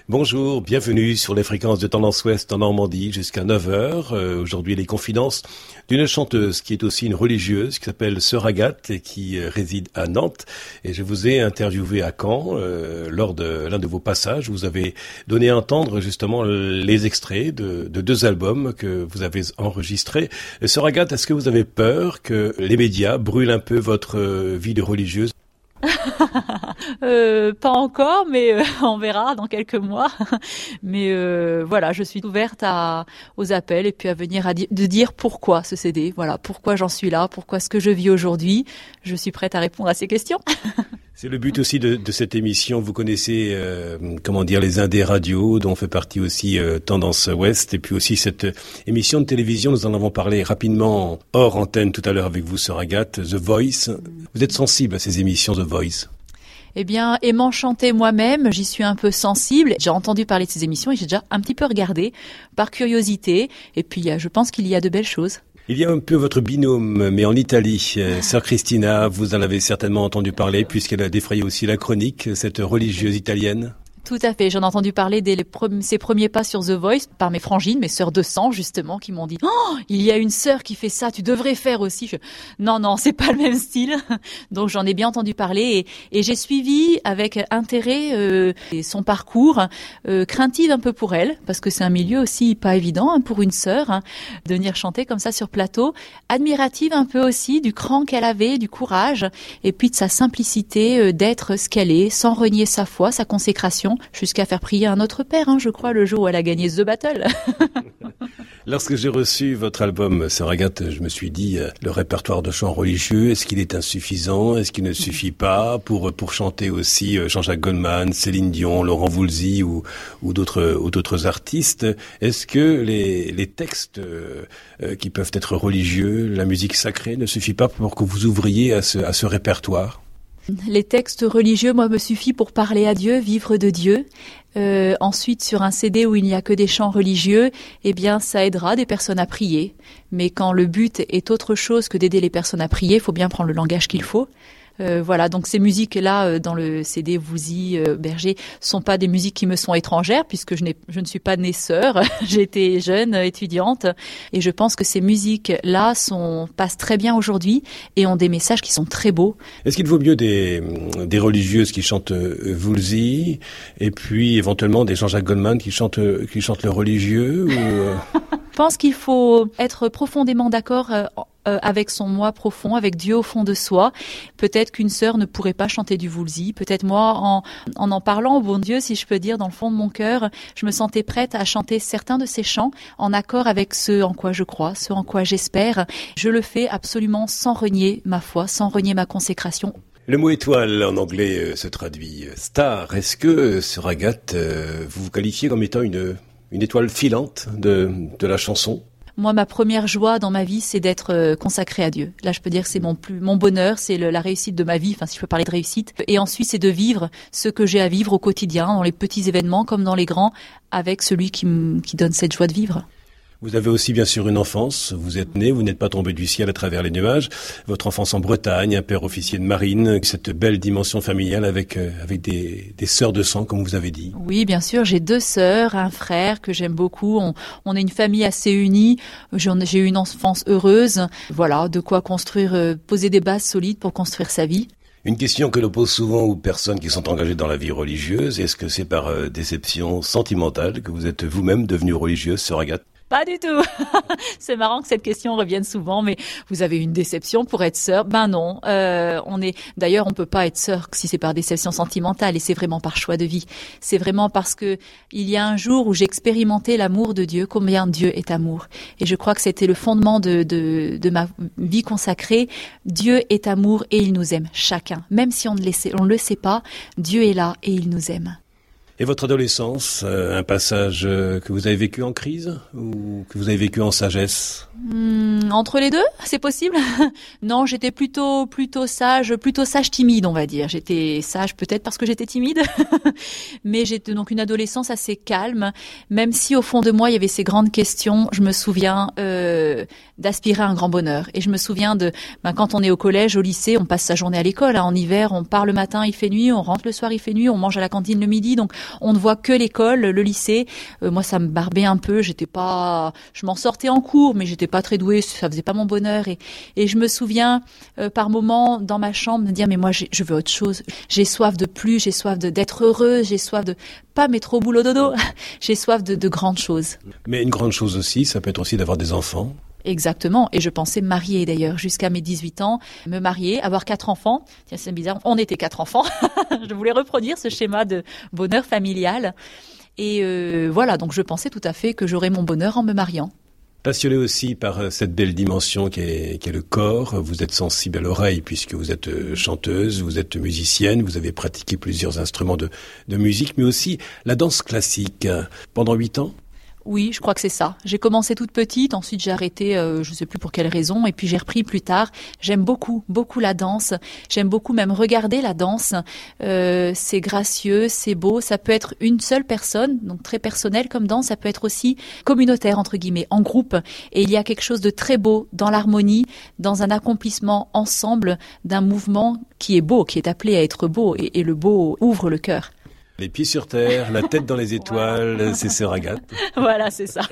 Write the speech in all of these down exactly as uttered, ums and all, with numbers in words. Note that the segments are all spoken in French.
Bonjour, bienvenue sur les fréquences de Tendance Ouest en Normandie jusqu'à neuf heures. Euh, aujourd'hui, les confidences d'une chanteuse qui est aussi une religieuse qui s'appelle Sœur Agathe et qui euh, réside à Nantes. Et je vous ai interviewé à Caen euh, lors de l'un de vos passages. Vous avez donné à entendre justement les extraits de, de deux albums que vous avez enregistrés. Et Sœur Agathe, est-ce que vous avez peur que les médias brûlent un peu votre euh, vie de religieuse ? euh, pas encore, mais euh, on verra dans quelques mois. Mais euh, voilà, je suis ouverte à, aux appels et puis à venir à di- de dire pourquoi ce C D. Voilà, pourquoi j'en suis là, pourquoi ce que je vis aujourd'hui. Je suis prête à répondre à ces questions. C'est le but aussi de, de cette émission. Vous connaissez, euh, comment dire, les Indés Radio, dont fait partie aussi euh, Tendance Ouest, et puis aussi cette émission de télévision. Nous en avons parlé rapidement hors antenne tout à l'heure avec vous, Sœur Agathe, The Voice. Vous êtes sensible à ces émissions The Voice ? Eh bien, aimant chanter moi-même, j'y suis un peu sensible. J'ai entendu parler de ces émissions et j'ai déjà un petit peu regardé par curiosité. Et puis, je pense qu'il y a de belles choses. Il y a un peu votre binôme, mais en Italie. Euh, Sœur Cristina, vous en avez certainement entendu parler puisqu'elle a défrayé aussi la chronique, cette religieuse italienne. Tout à fait, j'en ai entendu parler dès les pre- ses premiers pas sur The Voice par mes frangines, mes sœurs de sang justement, qui m'ont dit « Oh, il y a une sœur qui fait ça, tu devrais faire aussi. » Je... Non, non, c'est pas le même style. Donc j'en ai bien entendu parler et, et j'ai suivi avec intérêt euh, son parcours, euh, craintive un peu pour elle, parce que c'est un milieu aussi pas évident hein, pour une sœur, hein, de venir chanter comme ça sur plateau. Admirative un peu aussi du cran qu'elle avait, du courage, et puis de sa simplicité euh, d'être ce qu'elle est, sans renier sa foi, sa consécration, jusqu'à faire prier un autre père, hein, je crois, le jour où elle a gagné The Battle. Lorsque j'ai reçu votre album, Sœur Agathe, je me suis dit, euh, le répertoire de chants religieux, est-ce qu'il est insuffisant? Est-ce qu'il ne suffit pas pour pour chanter aussi euh, Jean-Jacques Goldman, Céline Dion, Laurent Voulzy ou ou d'autres ou d'autres artistes? Est-ce que les les textes euh, euh, qui peuvent être religieux, la musique sacrée, ne suffit pas pour que vous ouvriez à ce à ce répertoire? Les textes religieux, moi, me suffit pour parler à Dieu, vivre de Dieu. Euh, ensuite, sur un C D où il n'y a que des chants religieux, eh bien, ça aidera des personnes à prier. Mais quand le but est autre chose que d'aider les personnes à prier, il faut bien prendre le langage qu'il faut. Euh, voilà, donc ces musiques-là, euh, dans le C D Voulzy, euh, Berger, sont pas des musiques qui me sont étrangères, puisque je, n'ai, je ne suis pas née sœur, j'étais jeune, euh, étudiante, et je pense que ces musiques-là sont, passent très bien aujourd'hui, et ont des messages qui sont très beaux. Est-ce qu'il vaut mieux des, des religieuses qui chantent euh, Voulzy, et puis éventuellement des Jean-Jacques Goldman qui chantent, qui chantent le religieux ou euh... Je pense qu'il faut être profondément d'accord euh, euh, avec son moi profond, avec Dieu au fond de soi. Peut-être qu'une sœur ne pourrait pas chanter du Voulzy. Peut-être moi, en, en en parlant au bon Dieu, si je peux dire, dans le fond de mon cœur, je me sentais prête à chanter certains de ces chants en accord avec ce en quoi je crois, ce en quoi j'espère. Je le fais absolument sans renier ma foi, sans renier ma consécration. Le mot étoile en anglais euh, se traduit star. Est-ce que, Sœur Agathe, euh, vous vous qualifiez comme étant une... une étoile filante de, de la chanson? Moi, ma première joie dans ma vie, c'est d'être consacrée à Dieu. Là, je peux dire que c'est mon plus, mon bonheur, c'est le, la réussite de ma vie, enfin, si je peux parler de réussite. Et ensuite, c'est de vivre ce que j'ai à vivre au quotidien, dans les petits événements comme dans les grands, avec celui qui, m- qui donne cette joie de vivre. Vous avez aussi bien sûr une enfance, vous êtes né, vous n'êtes pas tombé du ciel à travers les nuages. Votre enfance en Bretagne, un père officier de marine, cette belle dimension familiale avec euh, avec des, des sœurs de sang, comme vous avez dit. Oui, bien sûr, j'ai deux sœurs, un frère que j'aime beaucoup. On, on est une famille assez unie. J'en, j'ai eu une enfance heureuse. Voilà, de quoi construire, euh, poser des bases solides pour construire sa vie. Une question que l'on pose souvent aux personnes qui sont engagées dans la vie religieuse, est-ce que c'est par euh, déception sentimentale que vous êtes vous-même devenue religieuse, Sœur Agathe? Pas du tout. C'est marrant que cette question revienne souvent, mais vous avez une déception pour être sœur? Ben non. Euh, on est. D'ailleurs, on peut pas être sœur si c'est par déception sentimentale, et c'est vraiment par choix de vie. C'est vraiment parce que il y a un jour où j'ai expérimenté l'amour de Dieu, combien Dieu est amour, et je crois que c'était le fondement de de, de ma vie consacrée. Dieu est amour et il nous aime chacun, même si on ne le sait, on le sait pas. Dieu est là et il nous aime. Et votre adolescence, euh, un passage euh, que vous avez vécu en crise ou que vous avez vécu en sagesse? Hum, entre les deux, c'est possible. Non, j'étais plutôt plutôt sage, plutôt sage timide, on va dire. J'étais sage peut-être parce que j'étais timide, mais j'étais donc une adolescence assez calme. Même si au fond de moi il y avait ces grandes questions, je me souviens euh, d'aspirer à un grand bonheur. Et je me souviens de ben, quand on est au collège, au lycée, on passe sa journée à l'école. Hein. En hiver, on part le matin, il fait nuit, on rentre le soir, il fait nuit, on mange à la cantine le midi. Donc on ne voit que l'école, le lycée. Euh, moi, ça me barbait un peu. J'étais pas, je m'en sortais en cours, mais j'étais pas très douée. Ça faisait pas mon bonheur. Et, et je me souviens euh, par moments dans ma chambre me dire mais moi, j'ai, je veux autre chose. J'ai soif de plus. J'ai soif de, d'être heureuse. J'ai soif de pas mettre au boulot dodo. J'ai soif de, de grandes choses. Mais une grande chose aussi, ça peut être aussi d'avoir des enfants. Exactement. Et je pensais me marier d'ailleurs jusqu'à mes dix-huit ans, me marier, avoir quatre enfants. Tiens, c'est bizarre. On était quatre enfants. Je voulais reproduire ce schéma de bonheur familial. Et euh, voilà, donc je pensais tout à fait que j'aurais mon bonheur en me mariant. Passionné aussi par cette belle dimension qu'est, qu'est le corps, vous êtes sensible à l'oreille puisque vous êtes chanteuse, vous êtes musicienne, vous avez pratiqué plusieurs instruments de, de musique, mais aussi la danse classique. Pendant huit ans ? Oui, je crois que c'est ça. J'ai commencé toute petite, ensuite j'ai arrêté, euh, je ne sais plus pour quelle raison, et puis j'ai repris plus tard. J'aime beaucoup, beaucoup la danse. J'aime beaucoup même regarder la danse. Euh, c'est gracieux, c'est beau. Ça peut être une seule personne, donc très personnel comme danse. Ça peut être aussi communautaire, entre guillemets, en groupe. Et il y a quelque chose de très beau dans l'harmonie, dans un accomplissement ensemble d'un mouvement qui est beau, qui est appelé à être beau. Et, et le beau ouvre le cœur. Les pieds sur terre, la tête dans les étoiles, voilà. C'est Sœur Agathe. Voilà, c'est ça.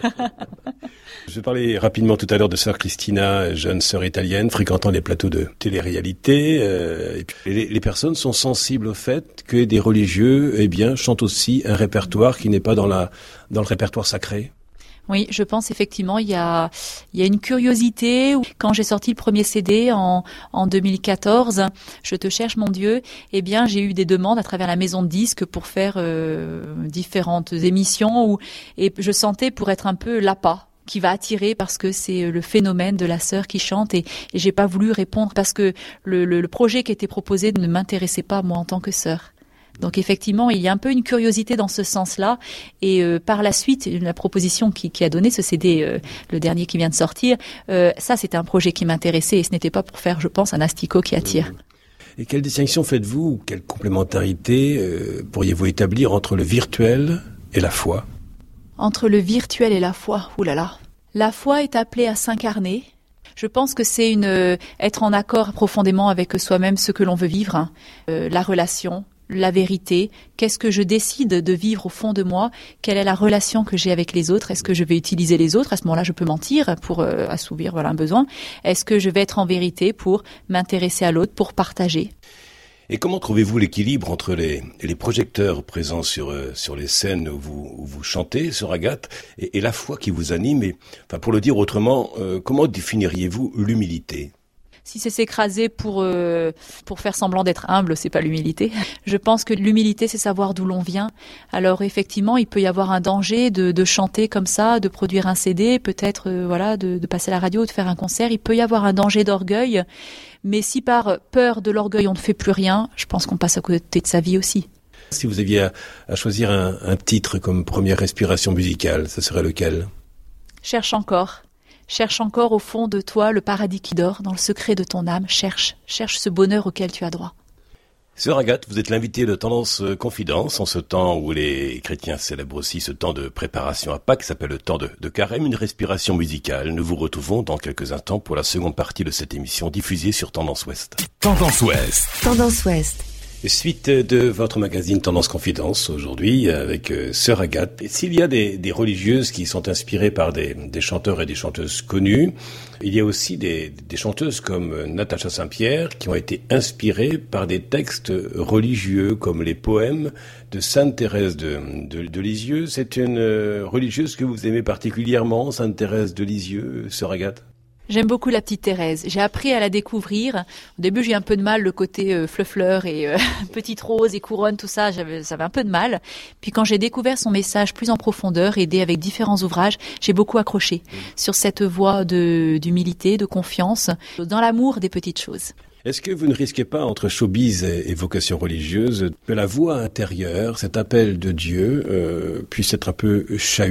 Je parlais rapidement tout à l'heure de Sœur Cristina, jeune sœur italienne, fréquentant les plateaux de télé-réalité. Euh, et puis les, les personnes sont sensibles au fait que des religieux, eh bien, chantent aussi un répertoire qui n'est pas dans la dans le répertoire sacré. Oui, je pense effectivement il y a il y a une curiosité. Quand j'ai sorti le premier C D en en deux mille quatorze, Je te cherche mon Dieu, eh bien j'ai eu des demandes à travers la maison de disques pour faire euh, différentes émissions où et je sentais pour être un peu l'appât qui va attirer parce que c'est le phénomène de la sœur qui chante et, et j'ai pas voulu répondre parce que le, le le projet qui était proposé ne m'intéressait pas moi en tant que sœur. Donc effectivement, il y a un peu une curiosité dans ce sens-là. Et euh, par la suite, la proposition qui, qui a donné ce C D, euh, le dernier qui vient de sortir, euh, ça c'était un projet qui m'intéressait et ce n'était pas pour faire, je pense, un asticot qui attire. Et quelle distinction faites-vous, quelle complémentarité euh, pourriez-vous établir entre le virtuel et la foi ? Entre le virtuel et la foi, oulala. La foi est appelée à s'incarner. Je pense que c'est une euh, être en accord profondément avec soi-même, ce que l'on veut vivre, hein. euh, la relation. La vérité, qu'est-ce que je décide de vivre au fond de moi, quelle est la relation que j'ai avec les autres, est-ce que je vais utiliser les autres, à ce moment-là je peux mentir pour euh, assouvir voilà un besoin, est-ce que je vais être en vérité pour m'intéresser à l'autre, pour partager. Et comment trouvez-vous l'équilibre entre les, les projecteurs présents sur, euh, sur les scènes où vous, où vous chantez, Sœur Agathe, et, et la foi qui vous anime et, enfin, pour le dire autrement, euh, comment définiriez-vous l'humilité ? Si c'est s'écraser pour euh, pour faire semblant d'être humble, c'est pas l'humilité. Je pense que l'humilité, c'est savoir d'où l'on vient. Alors effectivement, il peut y avoir un danger de, de chanter comme ça, de produire un C D, peut-être euh, voilà, de, de passer à la radio, de faire un concert. Il peut y avoir un danger d'orgueil, mais si par peur de l'orgueil on ne fait plus rien, je pense qu'on passe à côté de sa vie aussi. Si vous aviez à, à choisir un, un titre comme première respiration musicale, ce serait lequel ? Cherche encore. Cherche encore au fond de toi le paradis qui dort, dans le secret de ton âme. Cherche, cherche ce bonheur auquel tu as droit. Sœur Agathe, vous êtes l'invitée de Tendance Confidence en ce temps où les chrétiens célèbrent aussi ce temps de préparation à Pâques qui s'appelle le temps de, de carême, une respiration musicale. Nous vous retrouvons dans quelques instants pour la seconde partie de cette émission diffusée sur Tendance Ouest. Tendance Ouest. Tendance Ouest. Suite de votre magazine Tendance Confidence aujourd'hui avec euh, Sœur Agathe. Et s'il y a des, des religieuses qui sont inspirées par des, des chanteurs et des chanteuses connus, il y a aussi des, des chanteuses comme Natacha Saint-Pierre qui ont été inspirées par des textes religieux comme les poèmes de Sainte Thérèse de, de, de Lisieux. C'est une religieuse que vous aimez particulièrement, Sainte Thérèse de Lisieux, Sœur Agathe ? J'aime beaucoup la petite Thérèse. J'ai appris à la découvrir. Au début, j'ai eu un peu de mal, le côté euh, fleur-fleur et euh, petite rose et couronne, tout ça, j'avais, j'avais un peu de mal. Puis quand j'ai découvert son message plus en profondeur, aidé avec différents ouvrages, j'ai beaucoup accroché mmh. sur cette voie de, d'humilité, de confiance, dans l'amour des petites choses. Est-ce que vous ne risquez pas, entre showbiz et, et vocation religieuse, que la voix intérieure, cet appel de Dieu, euh, puisse être un peu chahutée ?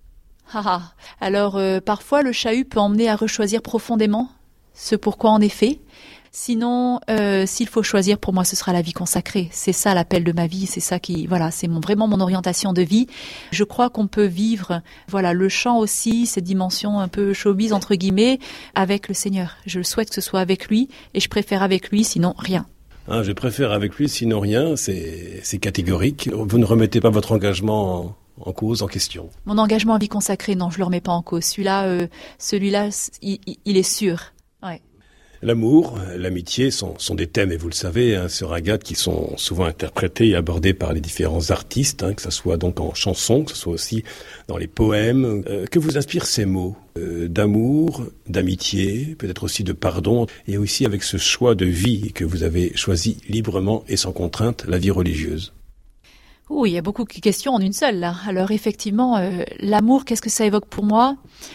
Ah ah. Alors euh, parfois le chahut peut emmener à rechoisir profondément ce pourquoi on est fait. Sinon, euh, s'il faut choisir, pour moi, ce sera la vie consacrée. C'est ça l'appel de ma vie. C'est ça qui, voilà, c'est mon, vraiment mon orientation de vie. Je crois qu'on peut vivre, voilà, le chant aussi, cette dimension un peu showbiz entre guillemets, avec le Seigneur. Je souhaite que ce soit avec lui, et je préfère avec lui, sinon rien. Hein, je préfère avec lui, sinon rien, c'est, c'est catégorique. Vous ne remettez pas votre engagement en, en cause, en question? Mon engagement à vie consacrée, non, je le remets pas en cause. Celui-là, euh, celui-là, il, il est sûr. Ouais. L'amour, l'amitié sont, sont des thèmes, et vous le savez, hein, sur Agathe, qui sont souvent interprétés et abordés par les différents artistes, hein, que ce soit donc en chansons, que ce soit aussi dans les poèmes. Euh, que vous inspirent ces mots euh, d'amour, d'amitié, peut-être aussi de pardon, et aussi avec ce choix de vie que vous avez choisi librement et sans contrainte, la vie religieuse? Oui, il y a beaucoup de questions en une seule, là. Alors effectivement, euh, l'amour, qu'est-ce que ça évoque pour moi ?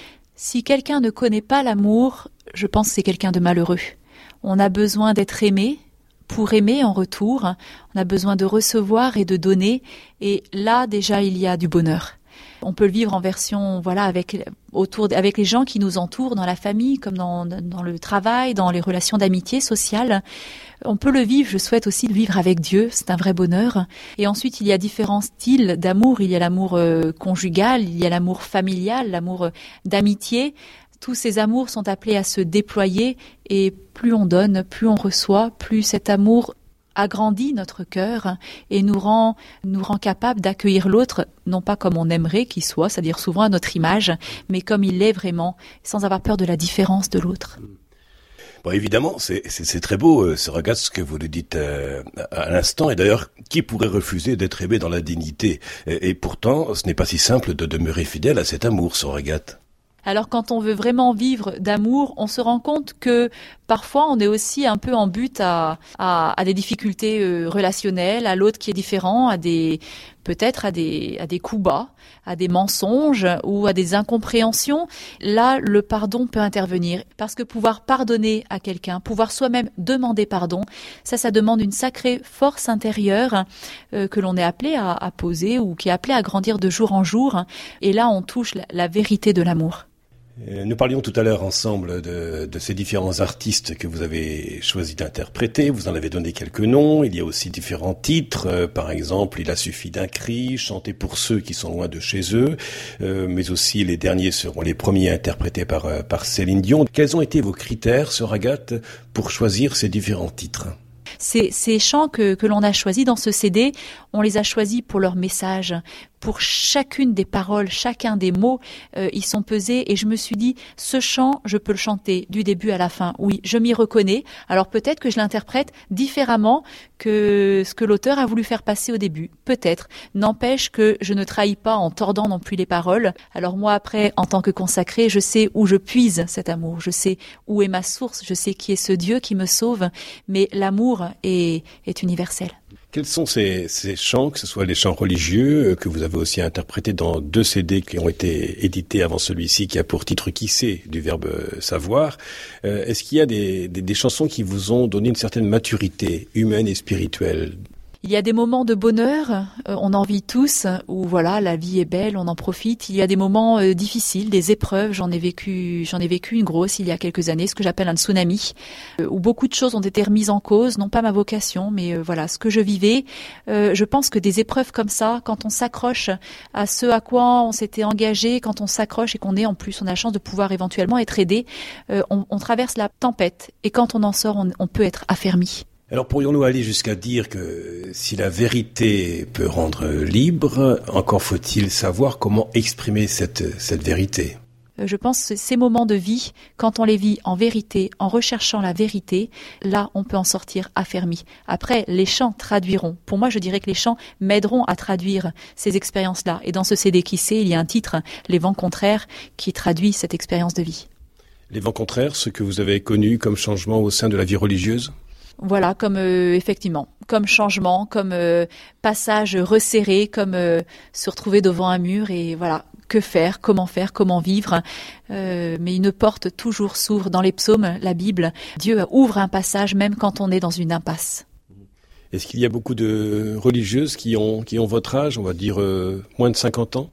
Si quelqu'un ne connaît pas l'amour, je pense que c'est quelqu'un de malheureux. On a besoin d'être aimé pour aimer en retour. On a besoin de recevoir et de donner. Et là, déjà, il y a du bonheur. On peut le vivre en version, voilà, avec autour, avec les gens qui nous entourent, dans la famille, comme dans, dans le travail, dans les relations d'amitié sociale. On peut le vivre, je souhaite aussi le vivre avec Dieu, c'est un vrai bonheur. Et ensuite, il y a différents styles d'amour. Il y a l'amour euh, conjugal, il y a l'amour familial, l'amour euh, d'amitié. Tous ces amours sont appelés à se déployer et plus on donne, plus on reçoit, plus cet amour agrandit notre cœur et nous rend, nous rend capable d'accueillir l'autre, non pas comme on aimerait qu'il soit, c'est-à-dire souvent à notre image, mais comme il est vraiment, sans avoir peur de la différence de l'autre. Bon, évidemment, c'est, c'est, c'est très beau, euh, ce regard, ce que vous le dites euh, à l'instant. Et d'ailleurs, qui pourrait refuser d'être aimé dans la dignité ? Et, et pourtant, ce n'est pas si simple de demeurer fidèle à cet amour, ce regard. Alors quand on veut vraiment vivre d'amour, on se rend compte que parfois on est aussi un peu en but à, à, à des difficultés euh, relationnelles, à l'autre qui est différent, à des peut-être à des à des coups bas, à des mensonges ou à des incompréhensions. Là, le pardon peut intervenir parce que pouvoir pardonner à quelqu'un, pouvoir soi-même demander pardon, ça, ça demande une sacrée force intérieure euh, que l'on est appelé à, à poser ou qui est appelé à grandir de jour en jour. Et là, on touche la, la vérité de l'amour. Nous parlions tout à l'heure ensemble de, de ces différents artistes que vous avez choisi d'interpréter. Vous en avez donné quelques noms. Il y a aussi différents titres. Euh, par exemple, Il a suffi d'un cri, chanté pour ceux qui sont loin de chez eux. Euh, mais aussi, les derniers seront les premiers interprétés par, euh, par Céline Dion. Quels ont été vos critères, sœur Agathe, pour choisir ces différents titres ? Ces, ces chants que, que l'on a choisis dans ce C D, on les a choisis pour leur message. Pour chacune des paroles, chacun des mots, euh, ils sont pesés et je me suis dit, ce chant, je peux le chanter du début à la fin. Oui, je m'y reconnais. Alors peut-être que je l'interprète différemment que ce que l'auteur a voulu faire passer au début. Peut-être. N'empêche que je ne trahis pas en tordant non plus les paroles. Alors moi, après, en tant que consacrée, je sais où je puise cet amour. Je sais où est ma source. Je sais qui est ce Dieu qui me sauve. Mais l'amour est, est universel. Quels sont ces, ces chants, que ce soit les chants religieux, que vous avez aussi interprétés dans deux C D qui ont été édités avant celui-ci, qui a pour titre « Qui sait » du verbe « savoir ». Euh, est-ce qu'il y a des, des, des chansons qui vous ont donné une certaine maturité humaine et spirituelle ? Il y a des moments de bonheur, euh, on en vit tous, où voilà, la vie est belle, on en profite. Il y a des moments euh, difficiles, des épreuves. J'en ai vécu, j'en ai vécu une grosse il y a quelques années, ce que j'appelle un tsunami, euh, où beaucoup de choses ont été remises en cause, non pas ma vocation, mais euh, voilà, ce que je vivais. Euh, je pense que des épreuves comme ça, quand on s'accroche à ce à quoi on s'était engagé, quand on s'accroche et qu'on est en plus, on a la chance de pouvoir éventuellement être aidé, euh, on, on traverse la tempête. Et quand on en sort, on, on peut être affermi. Alors pourrions-nous aller jusqu'à dire que si la vérité peut rendre libre, encore faut-il savoir comment exprimer cette, cette vérité ? Je pense que ces moments de vie, quand on les vit en vérité, en recherchant la vérité, là, on peut en sortir affermi. Après, les chants traduiront. Pour moi, je dirais que les chants m'aideront à traduire ces expériences-là. Et dans ce C D Qui sait, il y a un titre, Les vents contraires, qui traduit cette expérience de vie. Les vents contraires, ce que vous avez connu comme changement au sein de la vie religieuse ? Voilà, comme euh, effectivement, comme changement, comme euh, passage resserré, comme euh, se retrouver devant un mur et voilà, que faire, comment faire, comment vivre. Euh, mais une porte toujours s'ouvre dans les psaumes, la Bible. Dieu ouvre un passage même quand on est dans une impasse. Est-ce qu'il y a beaucoup de religieuses qui ont, qui ont votre âge, on va dire euh, moins de cinquante ans ?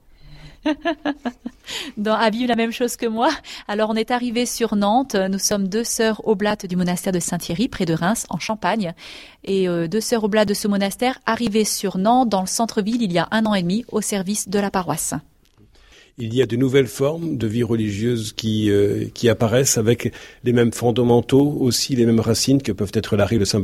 Dans, à vivre la même chose que moi. Alors on est arrivé sur Nantes, nous sommes deux sœurs oblates du monastère de Saint-Thierry, près de Reims, en Champagne, et euh, deux sœurs oblates de ce monastère arrivées sur Nantes, dans le centre-ville, il y a un an et demi, au service de la paroisse. Il y a de nouvelles formes de vie religieuse qui, euh, qui apparaissent avec les mêmes fondamentaux, aussi les mêmes racines que peuvent être Lari et le Saint-Benoît ?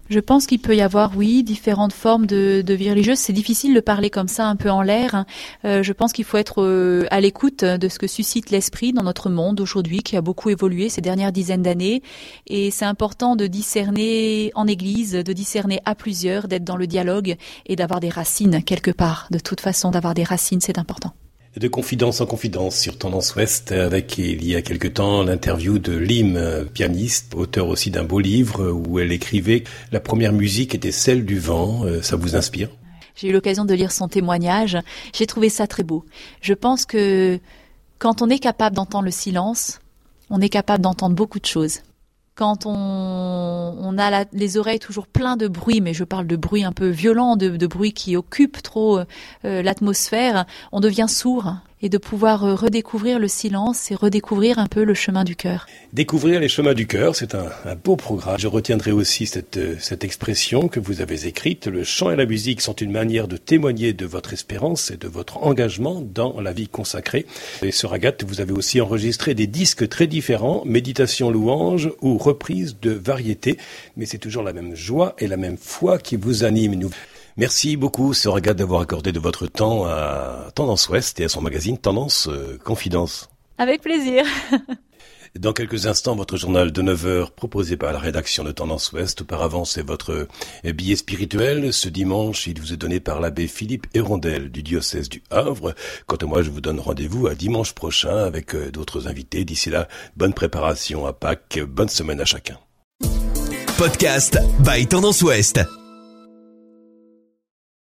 Je pense qu'il peut y avoir, oui, différentes formes de, de vie religieuse. C'est difficile de parler comme ça, un peu en l'air. Euh, je pense qu'il faut être euh, à l'écoute de ce que suscite l'esprit dans notre monde aujourd'hui, qui a beaucoup évolué ces dernières dizaines d'années. Et c'est important de discerner en Église, de discerner à plusieurs, d'être dans le dialogue et d'avoir des racines quelque part. De toute façon, d'avoir des racines, c'est important. De confidence en confidence sur Tendance Ouest, avec il y a quelque temps l'interview de Lim, pianiste, auteur aussi d'un beau livre où elle écrivait « La première musique était celle du vent ». Ça vous inspire ? J'ai eu l'occasion de lire son témoignage. J'ai trouvé ça très beau. Je pense que quand on est capable d'entendre le silence, on est capable d'entendre beaucoup de choses. Quand on, on a la, les oreilles toujours pleines de bruit, mais je parle de bruit un peu violent, de, de bruit qui occupe trop euh, l'atmosphère, on devient sourd. Et de pouvoir euh, redécouvrir le silence et redécouvrir un peu le chemin du cœur. Découvrir les chemins du cœur, c'est un, un beau programme. Je retiendrai aussi cette, cette expression que vous avez écrite. Le chant et la musique sont une manière de témoigner de votre espérance et de votre engagement dans la vie consacrée. Et Sœur Agathe, vous avez aussi enregistré des disques très différents, méditation, louange ou reprise de variété. Mais c'est toujours la même joie et la même foi qui vous anime. Nous... Merci beaucoup, Sœur Agathe, d'avoir accordé de votre temps à Tendance Ouest et à son magazine Tendance euh, Confidence. Avec plaisir. Dans quelques instants, votre journal de neuf heures proposé par la rédaction de Tendance Ouest. Auparavant, c'est votre billet spirituel. Ce dimanche, il vous est donné par l'abbé Philippe Hérondel du diocèse du Havre. Quant à moi, je vous donne rendez-vous à dimanche prochain avec d'autres invités. D'ici là, bonne préparation à Pâques, bonne semaine à chacun. Podcast by Tendance Ouest.